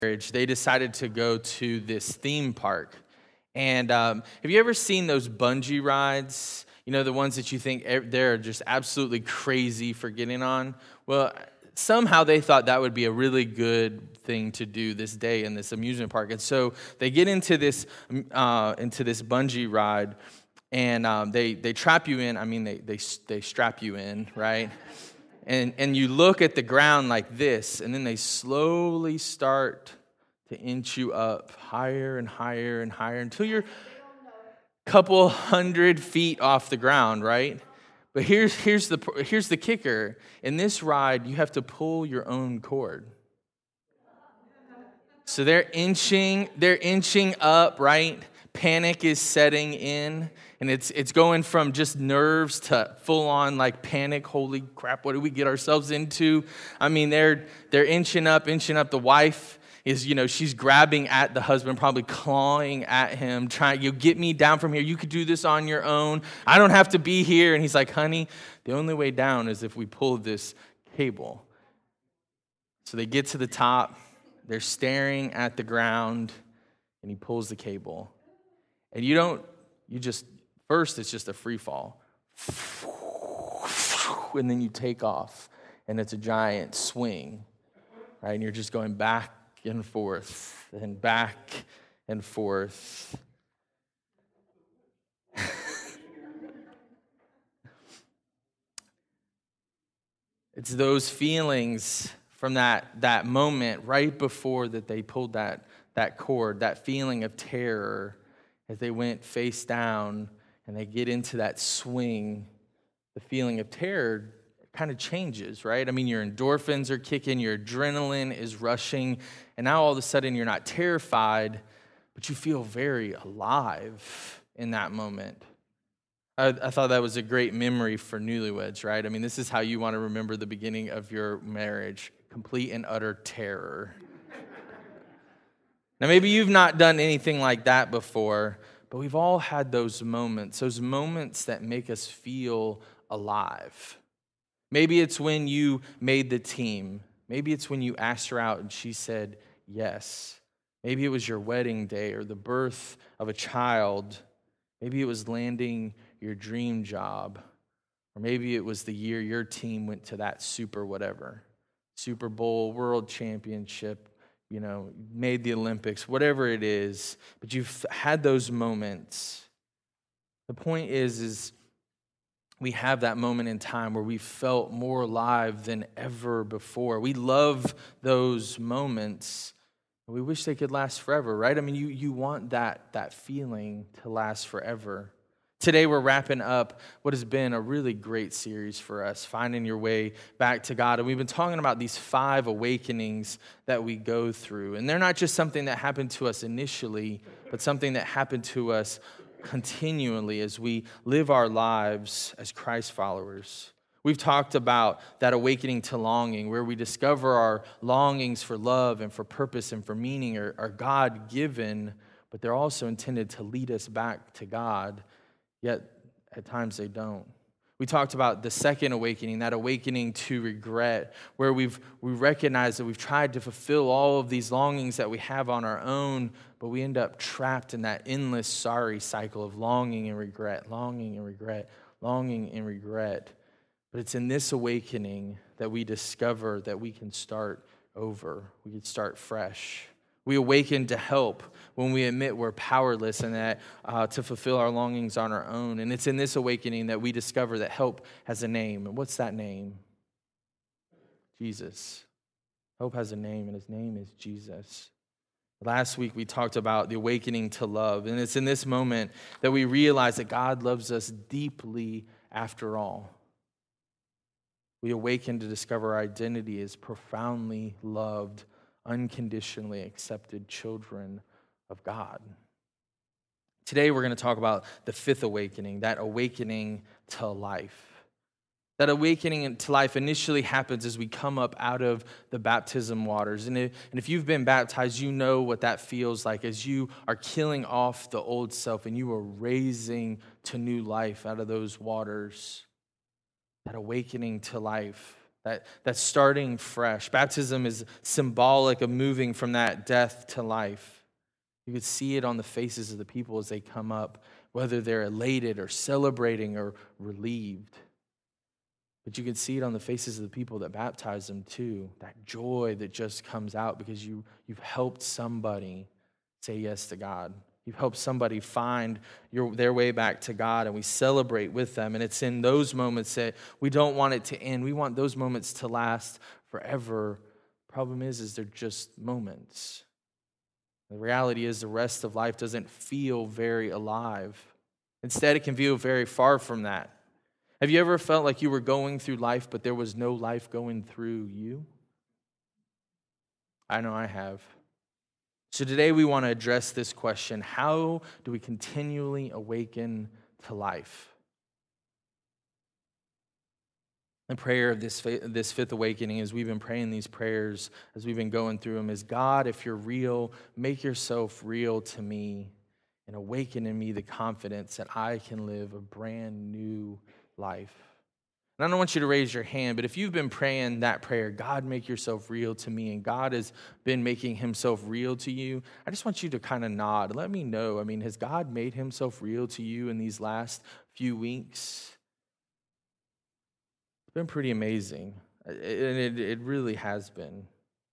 marriage, they decided to go to this theme park. And have you ever seen those bungee rides? You know, the ones that you think they're just absolutely crazy for getting on? Well, somehow they thought that would be a really good thing to do this day in this amusement park. And so they get into this bungee ride, and they trap you in. I mean, they strap you in, right? And you look at the ground like this, and then they slowly start to inch you up higher and higher and higher until you're a couple 100 feet off the ground, right? But here's the kicker. In this ride, you have to pull your own cord. So they're inching up, right? Panic is setting in, and it's going from just nerves to full on like panic. Holy crap, what did we get ourselves into? I mean, they're inching up. The wife is, she's grabbing at the husband, probably clawing at him, trying, you get me down from here. You could do this on your own. I don't have to be here. And he's like, honey, the only way down is if we pull this cable. So they get to the top. They're staring at the ground, and he pulls the cable. And first it's just a free fall. And then you take off, and it's a giant swing, right? And you're just going back and forth and back and forth. It's those feelings from that moment right before that they pulled that cord, that feeling of terror as they went face down and they get into that swing. The feeling of terror kind of changes, right? I mean, your endorphins are kicking, your adrenaline is rushing, and now all of a sudden you're not terrified, but you feel very alive in that moment. I thought that was a great memory for newlyweds, right? I mean, this is how you want to remember the beginning of your marriage: complete and utter terror. Now, maybe you've not done anything like that before, but we've all had those moments that make us feel alive. Maybe it's when you made the team. Maybe it's when you asked her out and she said yes. Maybe it was your wedding day or the birth of a child. Maybe it was landing your dream job. Or maybe it was the year your team went to that Super Bowl, World Championship, made the Olympics, whatever it is. But you've had those moments. The point is we have that moment in time where we felt more alive than ever before. We love those moments. We wish they could last forever, right? I mean, you want that feeling to last forever. Today we're wrapping up what has been a really great series for us, Finding Your Way Back to God. And we've been talking about these 5 awakenings that we go through. And they're not just something that happened to us initially, but something that happened to us continually as we live our lives as Christ followers. We've talked about that awakening to longing, where we discover our longings for love and for purpose and for meaning are God-given, but they're also intended to lead us back to God, yet at times they don't. We talked about the second awakening, that awakening to regret, where we recognize that we've tried to fulfill all of these longings that we have on our own, but we end up trapped in that endless sorry cycle of longing and regret, longing and regret, longing and regret. But it's in this awakening that we discover that we can start over. We can start fresh. We awaken to help when we admit we're powerless and that to fulfill our longings on our own. And it's in this awakening that we discover that help has a name. And what's that name? Jesus. Hope has a name, and his name is Jesus. Last week we talked about the awakening to love. And it's in this moment that we realize that God loves us deeply after all. We awaken to discover our identity as profoundly loved, unconditionally accepted children of God. Today we're going to talk about the 5th awakening, that awakening to life. That awakening to life initially happens as we come up out of the baptism waters. And if you've been baptized, you know what that feels like as you are killing off the old self and you are raising to new life out of those waters. That awakening to life. that starting fresh. Baptism is symbolic of moving from that death to life. You could see it on the faces of the people as they come up, whether they're elated or celebrating or relieved. But you can see it on the faces of the people that baptize them too, that joy that just comes out because you've helped somebody say yes to God. You've helped somebody find their way back to God, and we celebrate with them. And it's in those moments that we don't want it to end. We want those moments to last forever. Problem is they're just moments. The reality is the rest of life doesn't feel very alive. Instead, it can feel very far from that. Have you ever felt like you were going through life, but there was no life going through you? I know I have. So today we want to address this question: how do we continually awaken to life? The prayer of this fifth awakening, as we've been praying these prayers, as we've been going through them, is, God, if you're real, make yourself real to me and awaken in me the confidence that I can live a brand new life. And I don't want you to raise your hand, but if you've been praying that prayer, God, make yourself real to me, and God has been making himself real to you, I just want you to kind of nod and let me know. I mean, has God made himself real to you in these last few weeks? It's been pretty amazing. It really has been.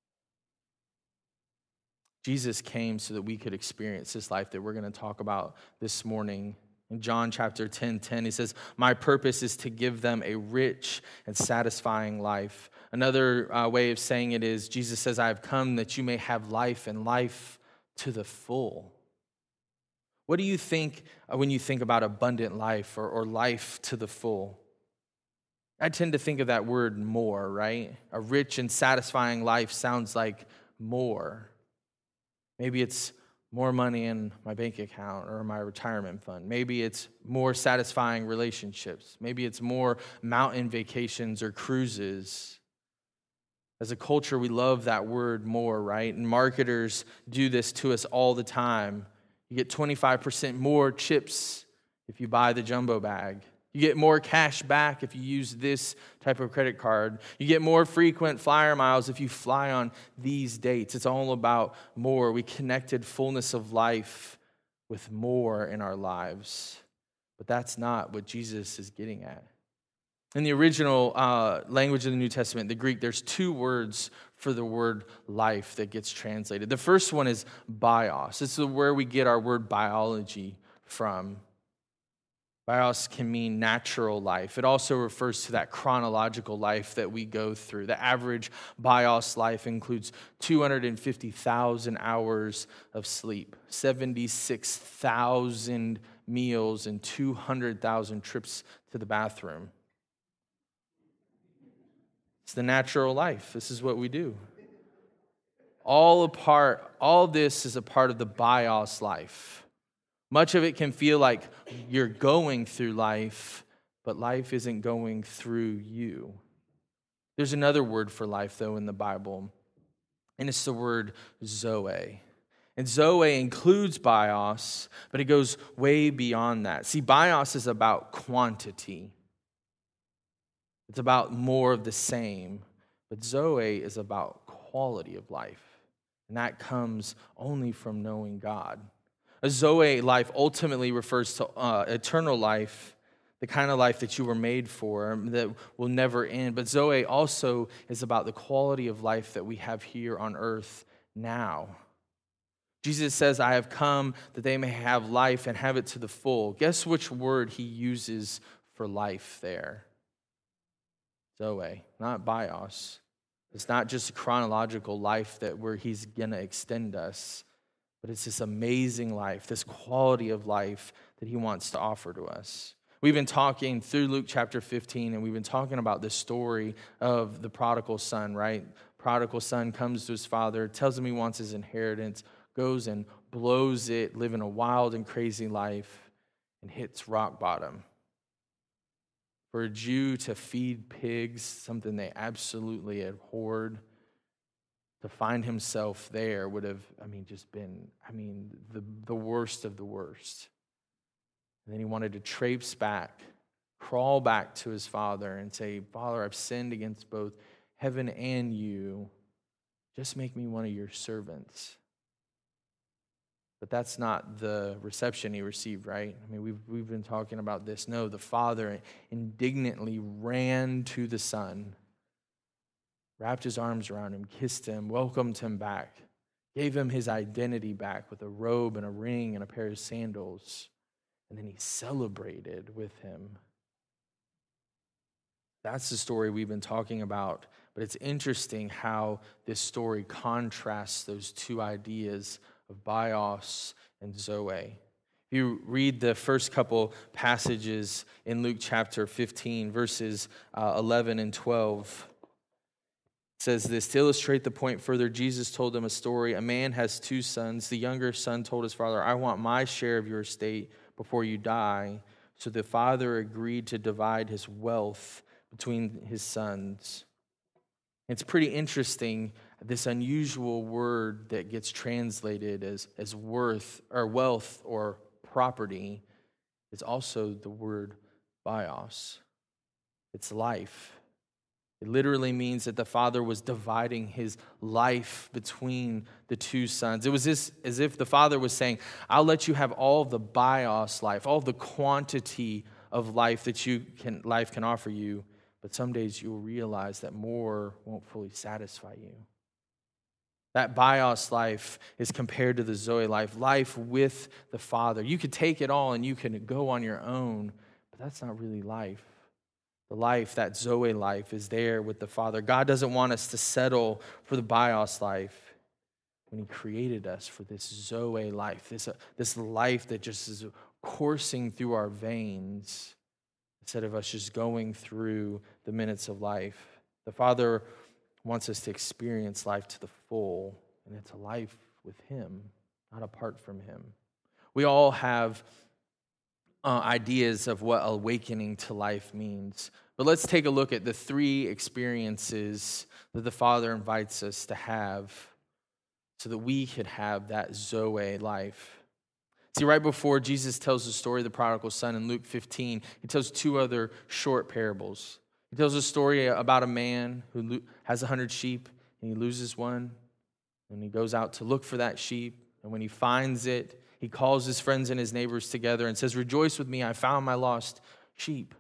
Jesus came so that we could experience this life that we're going to talk about this morning. In John chapter 10:10, he says, my purpose is to give them a rich and satisfying life. Another way of saying it is, Jesus says, I have come that you may have life and life to the full. What do you think when you think about abundant life or life to the full? I tend to think of that word more, right? A rich and satisfying life sounds like more. Maybe it's more money in my bank account or my retirement fund. Maybe it's more satisfying relationships. Maybe it's more mountain vacations or cruises. As a culture, we love that word more, right? And marketers do this to us all the time. You get 25% more chips if you buy the jumbo bag. You get more cash back if you use this type of credit card. You get more frequent flyer miles if you fly on these dates. It's all about more. We connected fullness of life with more in our lives. But that's not what Jesus is getting at. In the original language of the New Testament, the Greek, there's two words for the word life that gets translated. The first one is bios. This is where we get our word biology from. Bios can mean natural life. It also refers to that chronological life that we go through. The average bios life includes 250,000 hours of sleep, 76,000 meals, and 200,000 trips to the bathroom. It's the natural life. This is what we do. All this is a part of the bios life. Much of it can feel like you're going through life, but life isn't going through you. There's another word for life, though, in the Bible, and it's the word Zoe. And Zoe includes bios, but it goes way beyond that. See, bios is about quantity. It's about more of the same, but Zoe is about quality of life, and that comes only from knowing God. A Zoe life ultimately refers to eternal life, the kind of life that you were made for, that will never end. But Zoe also is about the quality of life that we have here on earth now. Jesus says, I have come that they may have life and have it to the full. Guess which word he uses for life there? Zoe, not bios. It's not just a chronological life where he's going to extend us. But it's this amazing life, this quality of life that he wants to offer to us. We've been talking through Luke chapter 15, and we've been talking about the story of the prodigal son, right? Prodigal son comes to his father, tells him he wants his inheritance, goes and blows it, living a wild and crazy life, and hits rock bottom. For a Jew to feed pigs, something they absolutely abhorred, to find himself there would have, just been, the worst of the worst. And then he wanted to traipse back crawl back to his father and say, Father, I've sinned against both heaven and you. Just make me one of your servants. But that's not the reception he received, right? I mean, we've been talking about this. No, the father indignantly ran to the son, wrapped his arms around him, kissed him, welcomed him back, gave him his identity back with a robe and a ring and a pair of sandals. And then he celebrated with him. That's the story we've been talking about. But it's interesting how this story contrasts those two ideas of bios and zoe. If you read the first couple passages in Luke chapter 15, verses 11 and 12, it says this: to illustrate the point further, Jesus told them a story. A man has two sons. The younger son told his father, I want my share of your estate before you die. So the father agreed to divide his wealth between his sons. It's pretty interesting, this unusual word that gets translated as worth or wealth or property is also the word bios. It's life. It literally means that the father was dividing his life between the two sons. It was as if the father was saying, I'll let you have all the bios life, all the quantity of life that life can offer you, but some days you'll realize that more won't fully satisfy you. That bios life is compared to the Zoe life with the Father. You could take it all and you can go on your own, but that's not really life. The life, that Zoe life, is there with the Father. God doesn't want us to settle for the bios life when He created us for this Zoe life, this life that just is coursing through our veins instead of us just going through the minutes of life. The Father wants us to experience life to the full, and it's a life with Him, not apart from Him. We all have ideas of what awakening to life means. But let's take a look at the three experiences that the Father invites us to have so that we could have that Zoe life. See, right before Jesus tells the story of the prodigal son in Luke 15, He tells two other short parables. He tells a story about a man who has 100 sheep and he loses one, and he goes out to look for that sheep, and when he finds it, he calls his friends and his neighbors together and says, rejoice with me, I found my lost sheep.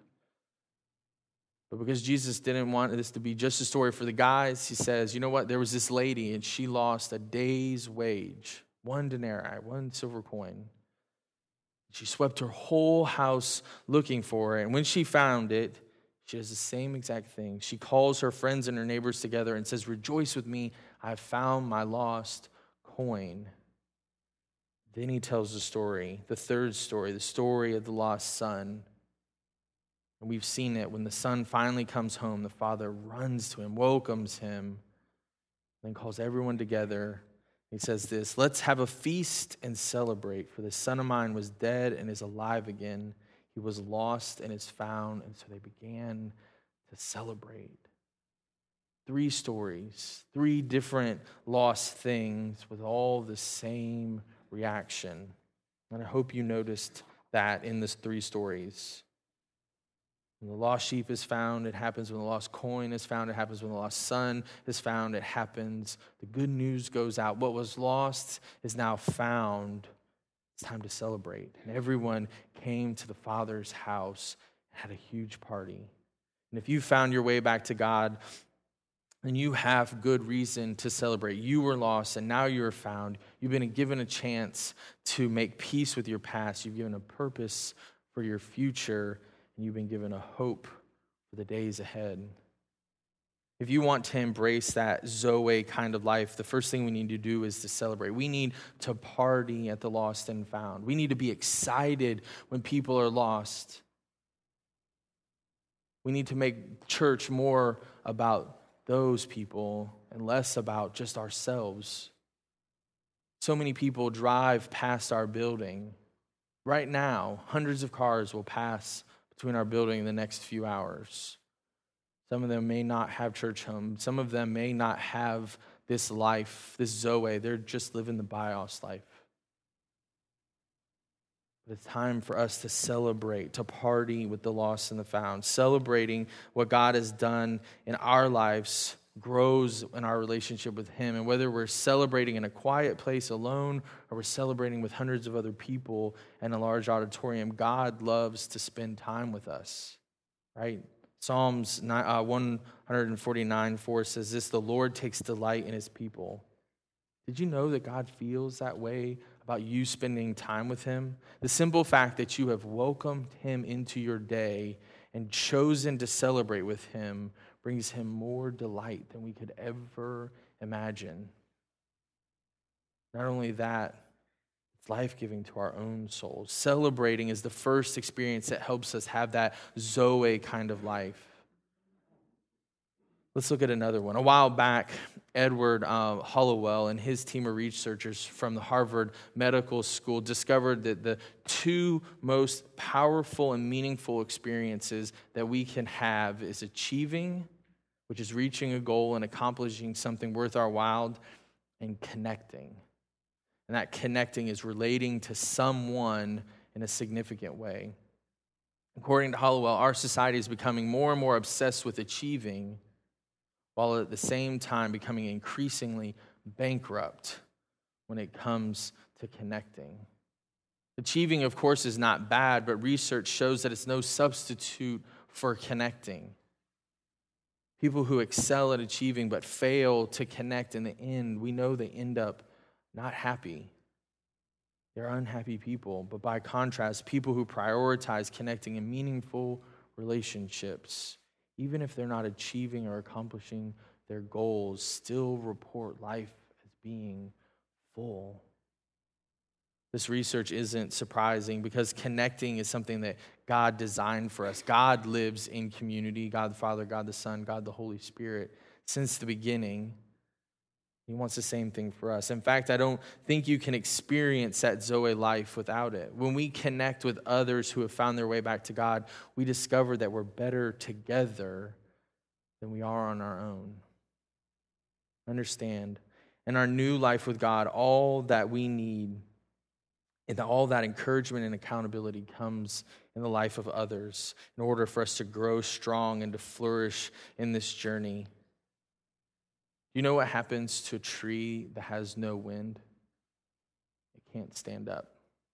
But because Jesus didn't want this to be just a story for the guys, He says, you know what, there was this lady and she lost a day's wage, 1 denarii, 1 silver coin. She swept her whole house looking for it, and when she found it, she does the same exact thing. She calls her friends and her neighbors together and says, rejoice with me, I have found my lost coin. Then He tells the story, the third story, the story of the lost son. And we've seen it. When the son finally comes home, the father runs to him, welcomes him, then calls everyone together. He says this, let's have a feast and celebrate, for the son of mine was dead and is alive again. He was lost and is found. And so they began to celebrate. 3 stories, 3 different lost things with all the same reaction. And I hope you noticed that in these 3 stories. When the lost sheep is found, it happens. When the lost coin is found, it happens. When the lost son is found, it happens. The good news goes out. What was lost is now found. It's time to celebrate. And everyone came to the Father's house and had a huge party. And if you found your way back to God, then you have good reason to celebrate. You were lost and now you are found. You've been given a chance to make peace with your past. You've given a purpose for your future. And you've been given a hope for the days ahead. If you want to embrace that Zoe kind of life, the first thing we need to do is to celebrate. We need to party at the lost and found. We need to be excited when people are lost. We need to make church more about those people and less about just ourselves. So many people drive past our building. Right now, hundreds of cars will pass between our building in the next few hours. Some of them may not have church homes. Some of them may not have this life, this Zoe. They're just living the bios life. It's time for us to celebrate, to party with the lost and the found. Celebrating what God has done in our lives grows in our relationship with Him. And whether we're celebrating in a quiet place alone or we're celebrating with hundreds of other people in a large auditorium, God loves to spend time with us, right? Psalms 149:4 says this, "The Lord takes delight in His people." Did you know that God feels that way about you spending time with Him? The simple fact that you have welcomed Him into your day and chosen to celebrate with Him brings Him more delight than we could ever imagine. Not only that, it's life-giving to our own souls. Celebrating is the first experience that helps us have that Zoe kind of life. Let's look at another one. A while back, Edward Hollowell and his team of researchers from the Harvard Medical School discovered that the two most powerful and meaningful experiences that we can have is achieving, which is reaching a goal and accomplishing something worth our while, and connecting. And that connecting is relating to someone in a significant way. According to Hollowell, our society is becoming more and more obsessed with achieving, while at the same time becoming increasingly bankrupt when it comes to connecting. Achieving, of course, is not bad, but research shows that it's no substitute for connecting. People who excel at achieving but fail to connect in the end, we know they end up not happy. They're unhappy people. But by contrast, people who prioritize connecting in meaningful relationships, even if they're not achieving or accomplishing their goals, still report life as being full. This research isn't surprising because connecting is something that God designed for us. God lives in community, God the Father, God the Son, God the Holy Spirit. Since the beginning, He wants the same thing for us. In fact, I don't think you can experience that Zoe life without it. When we connect with others who have found their way back to God, we discover that we're better together than we are on our own. Understand, in our new life with God, all that we need and all that encouragement and accountability comes in the life of others in order for us to grow strong and to flourish in this journey. You know what happens to a tree that has no wind? It can't stand up.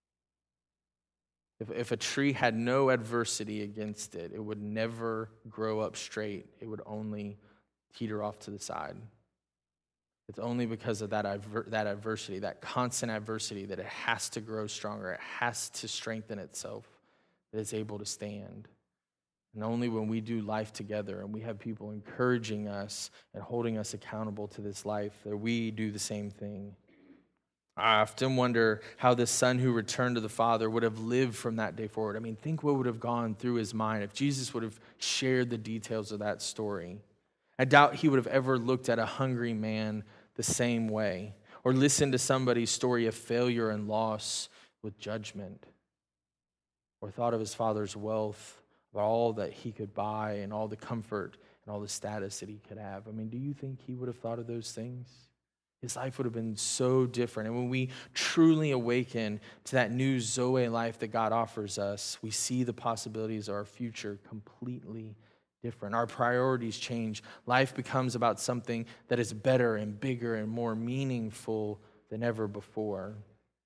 If a tree had no adversity against it, it would never grow up straight. It would only teeter off to the side. It's only because of that adversity, that constant adversity, that it has to grow stronger. It has to strengthen itself, that it's able to stand. And only when we do life together and we have people encouraging us and holding us accountable to this life that we do the same thing. I often wonder how the son who returned to the Father would have lived from that day forward. I mean, think what would have gone through his mind if Jesus would have shared the details of that story. I doubt he would have ever looked at a hungry man the same way or listened to somebody's story of failure and loss with judgment or thought of his father's wealth, about all that he could buy and all the comfort and all the status that he could have. I mean, do you think he would have thought of those things? His life would have been so different. And when we truly awaken to that new Zoe life that God offers us, we see the possibilities of our future completely different. Our priorities change. Life becomes about something that is better and bigger and more meaningful than ever before.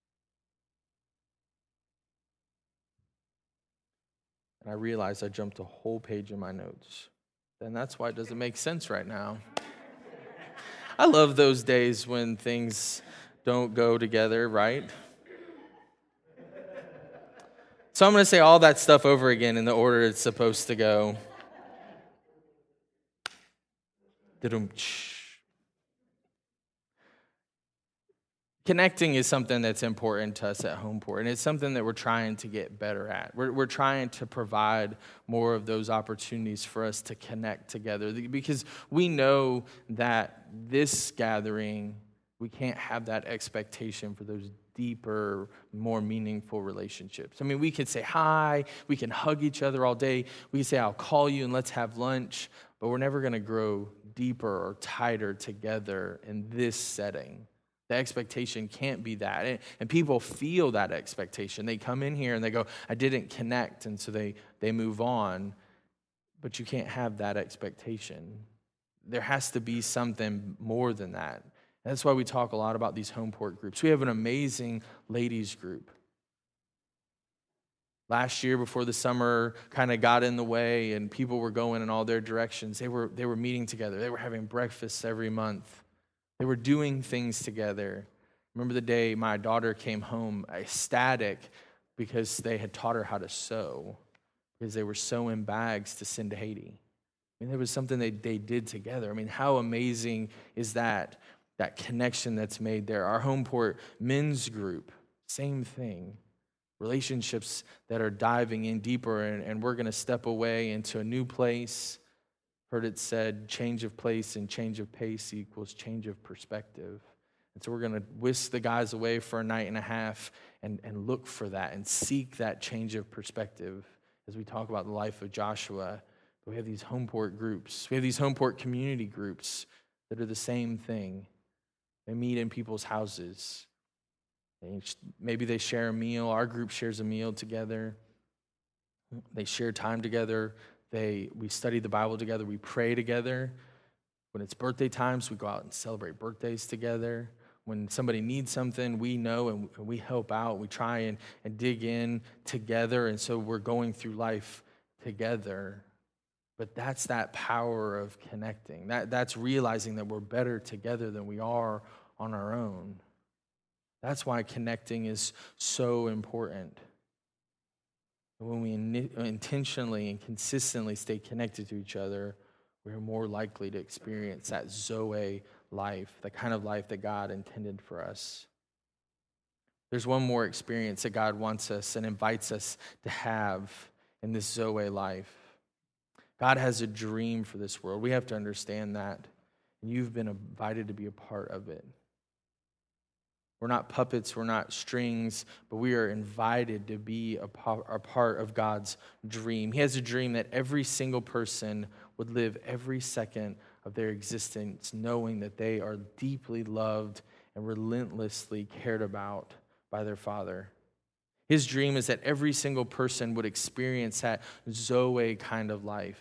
And I realized I jumped a whole page in my notes. And that's why it doesn't make sense right now. I love those days when things don't go together, right? So I'm going to say all that stuff over again in the order it's supposed to go. Connecting is something that's important to us at Homeport, and it's something that we're trying to get better at. We're trying to provide more of those opportunities for us to connect together because we know that this gathering, we can't have that expectation for those deeper, more meaningful relationships. I mean, we could say hi, we can hug each other all day, we can say, I'll call you and let's have lunch, but we're never going to grow deeper or tighter together in this setting. The expectation can't be that. And people feel that expectation. They come in here and they go, I didn't connect, and so they move on. But you can't have that expectation. There has to be something more than that. And that's why we talk a lot about these home port groups. We have an amazing ladies group. Last year, before the summer kind of got in the way and people were going in all their directions, they were meeting together. They were having breakfasts every month. They were doing things together. Remember the day my daughter came home ecstatic because they had taught her how to sew, because they were sewing bags to send to Haiti. I mean, there was something they did together. I mean, how amazing is that connection that's made there? Our Homeport men's group, same thing. Relationships that are diving in deeper, and we're going to step away into a new place. Heard it said, change of place and change of pace equals change of perspective. And so we're going to whisk the guys away for a night and a half and look for that and seek that change of perspective as we talk about the life of Joshua. But we have these Homeport groups. We have these Homeport community groups that are the same thing. They meet in people's houses. Maybe they share a meal. Our group shares a meal together. They share time together. We study the Bible together. We pray together. When it's birthday times, we go out and celebrate birthdays together. When somebody needs something, we know and we help out. We try and dig in together. And so we're going through life together. But that's that power of connecting. That's realizing that we're better together than we are on our own. That's why connecting is so important. When we intentionally and consistently stay connected to each other, we're more likely to experience that Zoe life, the kind of life that God intended for us. There's one more experience that God wants us and invites us to have in this Zoe life. God has a dream for this world. We have to understand that. And you've been invited to be a part of it. We're not puppets, we're not strings, but we are invited to be a part of God's dream. He has a dream that every single person would live every second of their existence knowing that they are deeply loved and relentlessly cared about by their Father. His dream is that every single person would experience that Zoe kind of life.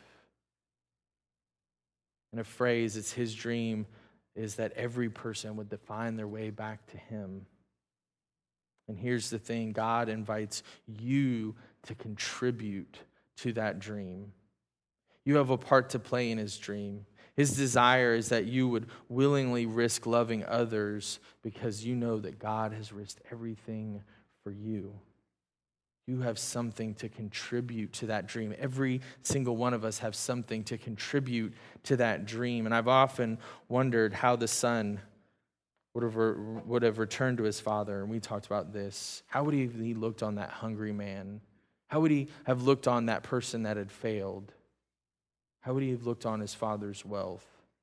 In a phrase, it's his dream is that every person would define their way back to him. And here's the thing, God invites you to contribute to that dream. You have a part to play in his dream. His desire is that you would willingly risk loving others because you know that God has risked everything for you. You have something to contribute to that dream. Every single one of us have something to contribute to that dream. And I've often wondered how the son would have returned to his father. And we talked about this. How would he have looked on that hungry man? How would he have looked on that person that had failed? How would he have looked on his father's wealth?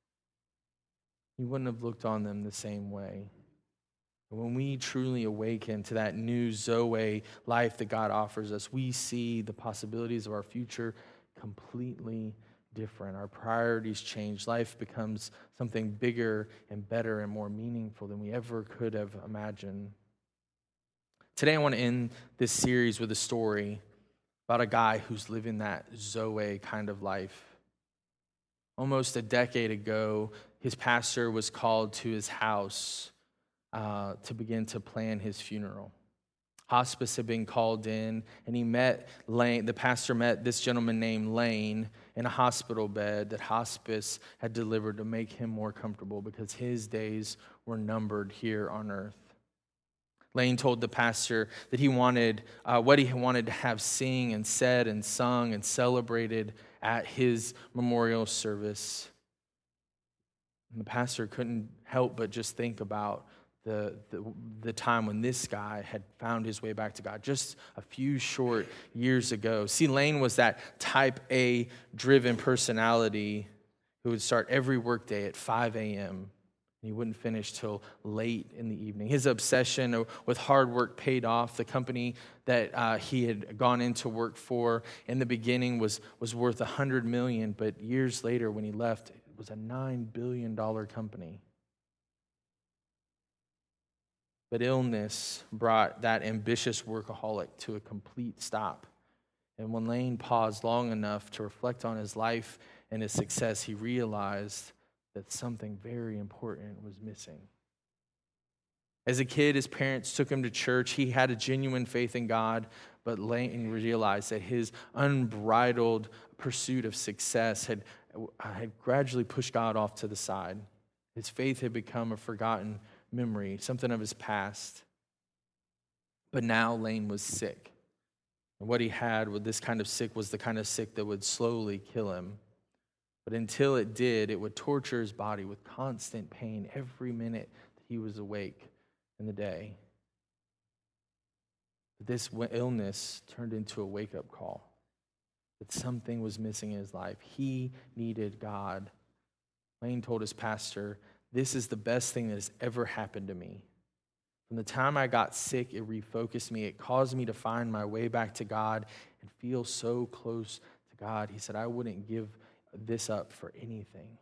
He wouldn't have looked on them the same way. When we truly awaken to that new Zoe life that God offers us, we see the possibilities of our future completely different. Our priorities change. Life becomes something bigger and better and more meaningful than we ever could have imagined. Today I want to end this series with a story about a guy who's living that Zoe kind of life. Almost a decade ago, his pastor was called to his house to begin to plan his funeral. Hospice had been called in, and he met Lane. The pastor met this gentleman named Lane in a hospital bed that hospice had delivered to make him more comfortable because his days were numbered here on earth. Lane told the pastor that he wanted what he wanted to have sing and said and sung and celebrated at his memorial service. And the pastor couldn't help but just think about the time when this guy had found his way back to God just a few short years ago. See, Lane was that type A driven personality who would start every workday at 5 a.m. and he wouldn't finish till late in the evening. His obsession with hard work paid off. The company that he had gone into work for in the beginning was worth $100 million, but years later when he left, it was a $9 billion company. But illness brought that ambitious workaholic to a complete stop. And when Lane paused long enough to reflect on his life and his success, he realized that something very important was missing. As a kid, his parents took him to church. He had a genuine faith in God, but Lane realized that his unbridled pursuit of success had gradually pushed God off to the side. His faith had become a forgotten memory, something of his past. But now Lane was sick. And what he had with this kind of sick was the kind of sick that would slowly kill him. But until it did, it would torture his body with constant pain every minute that he was awake in the day. But this illness turned into a wake-up call that something was missing in his life. He needed God. Lane told his pastor, "This is the best thing that has ever happened to me. From the time I got sick, it refocused me. It caused me to find my way back to God and feel so close to God." He said, "I wouldn't give this up for anything."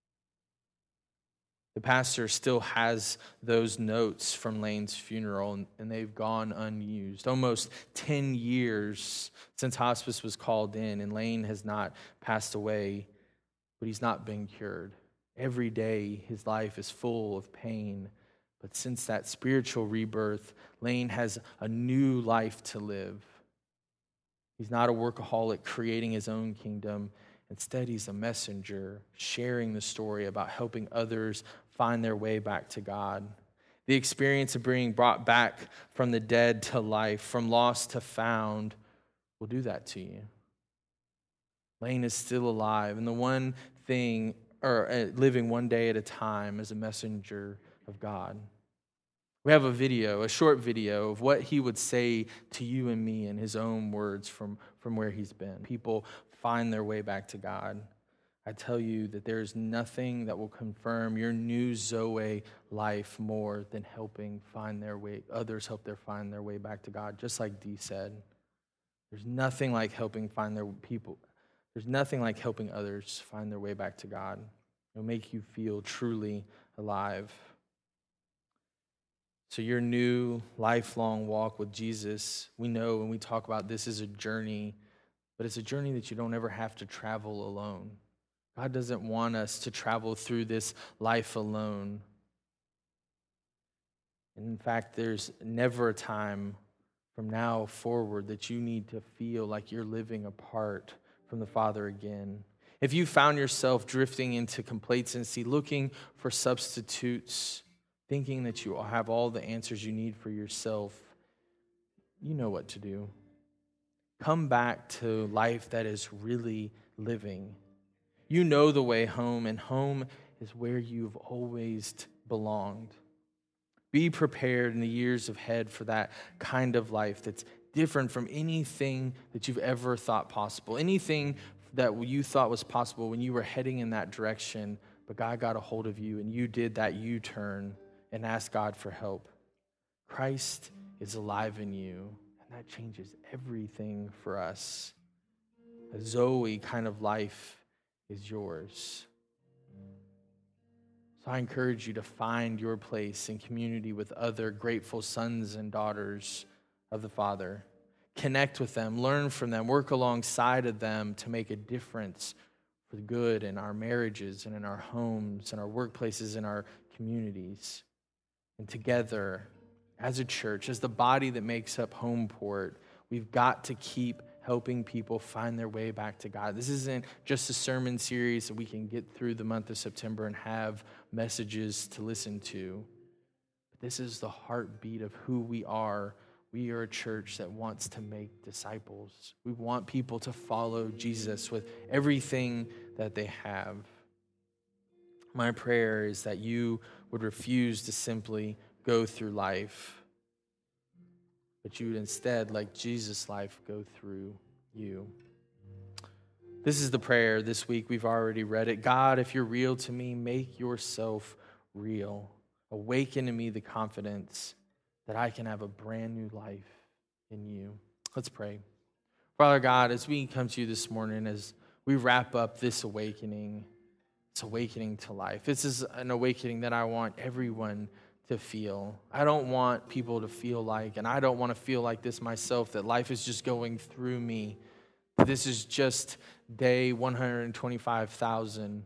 The pastor still has those notes from Lane's funeral, and they've gone unused. Almost 10 years since hospice was called in, and Lane has not passed away, but he's not been cured. Every day, his life is full of pain. But since that spiritual rebirth, Lane has a new life to live. He's not a workaholic creating his own kingdom. Instead, he's a messenger sharing the story about helping others find their way back to God. The experience of being brought back from the dead to life, from lost to found, will do that to you. Lane is still alive, and the one thing, living one day at a time as a messenger of God. We have a short video of what he would say to you and me in his own words from where he's been. People find their way back to God. I tell you that there is nothing that will confirm your new Zoe life more than helping others find their way back to God. Just like Dee said, there's nothing like helping There's nothing like helping others find their way back to God. It'll make you feel truly alive. So your new lifelong walk with Jesus, we know when we talk about this is a journey, but it's a journey that you don't ever have to travel alone. God doesn't want us to travel through this life alone. And in fact, there's never a time from now forward that you need to feel like you're living apart from the Father again. If you found yourself drifting into complacency, looking for substitutes, thinking that you have all the answers you need for yourself, you know what to do. Come back to life that is really living. You know the way home, and home is where you've always belonged. Be prepared in the years ahead for that kind of life that's different from anything that you've ever thought possible. Anything that you thought was possible when you were heading in that direction, but God got a hold of you and you did that U-turn and asked God for help. Christ is alive in you, and that changes everything for us. A Zoe kind of life is yours. So I encourage you to find your place in community with other grateful sons and daughters of the Father. Connect with them, learn from them, work alongside of them to make a difference for the good in our marriages and in our homes and our workplaces and our communities. And together, as a church, as the body that makes up Homeport, we've got to keep helping people find their way back to God. This isn't just a sermon series that we can get through the month of September and have messages to listen to. But this is the heartbeat of who we are. We are a church that wants to make disciples. We want people to follow Jesus with everything that they have. My prayer is that you would refuse to simply go through life, but you would instead, like Jesus' life, go through you. This is the prayer this week. We've already read it. God, if you're real to me, make yourself real. Awaken in me the confidence that I can have a brand new life in you. Let's pray. Father God, as we come to you this morning, as we wrap up this awakening, it's awakening to life. This is an awakening that I want everyone to feel. I don't want people to feel like, and I don't want to feel like this myself, that life is just going through me. This is just day 125,000.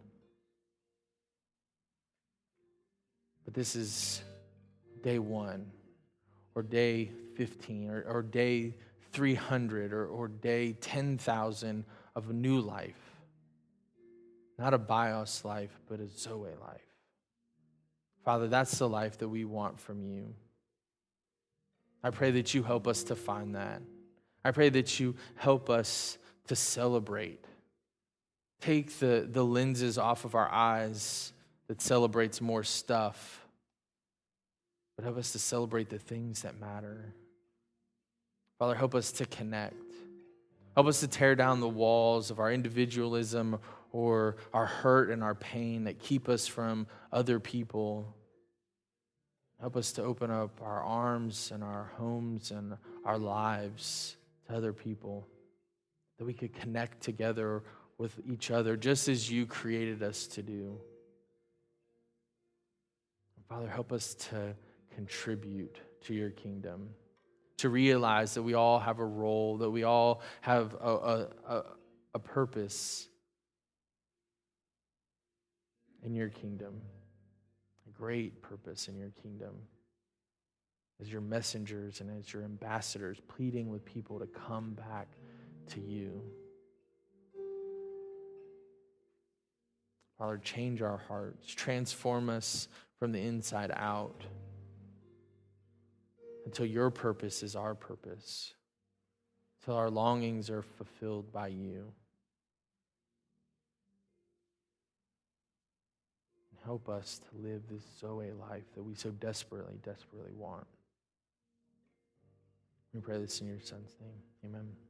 But this is day 1 or day 15 or day 300 or day 10,000 of a new life. Not a bios life, but a Zoe life. Father, that's the life that we want from you. I pray that you help us to find that. I pray that you help us to celebrate. Take the lenses off of our eyes that celebrates more stuff, but help us to celebrate the things that matter. Father, help us to connect. Help us to tear down the walls of our individualism or our hurt and our pain that keep us from other people. Help us to open up our arms and our homes and our lives to other people, that we could connect together with each other just as you created us to do. Father, help us to contribute to your kingdom, to realize that we all have a role, that we all have a purpose in your kingdom, a great purpose in your kingdom, as your messengers and as your ambassadors, pleading with people to come back to you. Father, change our hearts, transform us from the inside out until your purpose is our purpose, until our longings are fulfilled by you. Help us to live this Zoe life that we so desperately, desperately want. We pray this in your Son's name. Amen.